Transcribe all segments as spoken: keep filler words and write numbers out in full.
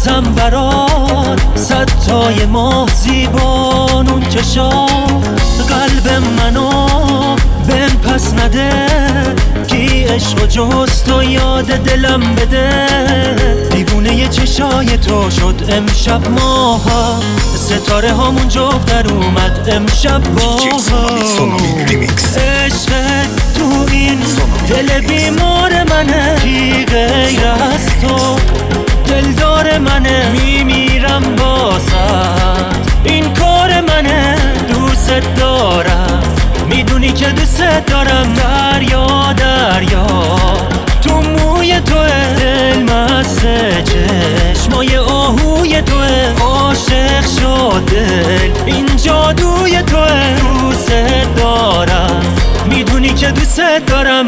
بازم برات صد تای ماه زیبانون چشام قلب منو بهم پس نده کی عشق و جز تو یاد دلم بده دیوونه ی چشای تو شد امشب ماها ستاره هامون جفت در اومد امشب باها عشق تو این دل بیمار منه کی غیر از تو دلدار منه میمیرم بازت این کار منه دوست دارم میدونی که دوست دارم دریا دریا تو موی توه دل مسته چشمای آهوی توه عاشق شد دل این جادوی توه دوست دارم میدونی که دوست دارم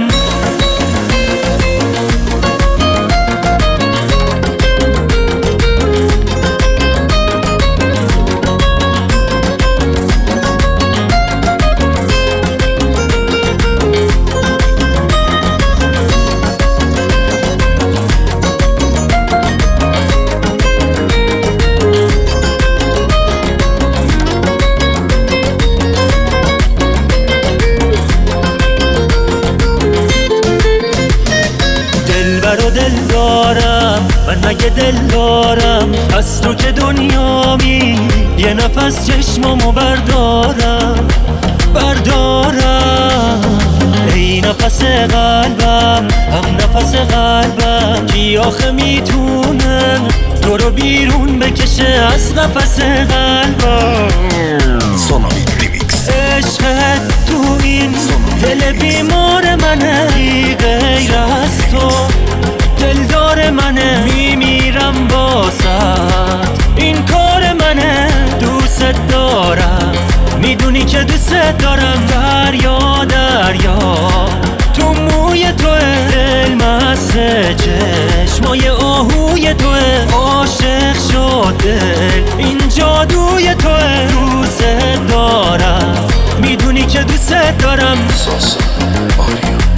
و دل دارم من مگه دل دارم از تو که دنیامی یه نفس چشمامو بردارم بردارم ای نفس قلبم هم نفس قلبم کی آخه میتونه تو رو بیرون بکشه از نفس قلبم سونامی ریمیکس عشقت تو این دل بیمار منه غیر از تو دلدار منه میمیرم بازت این کار منه دوست دارم میدونی که دوست دارم دریا دریا تو موی توه دل مسته چشمای آهوی توه عاشق شد دل این جادوی توه دوست دارم میدونی که دوست دارم ساسا آریا